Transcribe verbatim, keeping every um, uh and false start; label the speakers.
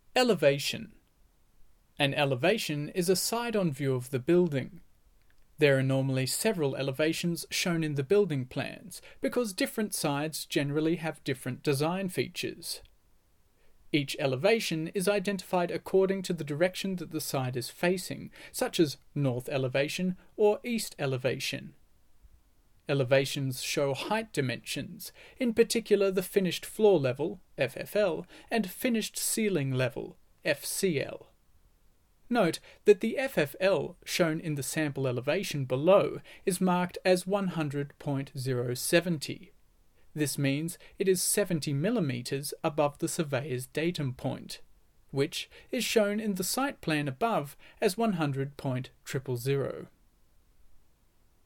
Speaker 1: Elevation. An elevation is a side-on view of the building. There are normally several elevations shown in the building plans because different sides generally have different design features. Each elevation is identified according to the direction that the side is facing, such as north elevation or east elevation. Elevations show height dimensions, in particular the finished floor level, F F L, and finished ceiling level, F C L. Note that the F F L shown in the sample elevation below is marked as one hundred point zero seven zero. This means it is seventy millimeters above the surveyor's datum point, which is shown in the site plan above as one hundred point zero zero zero.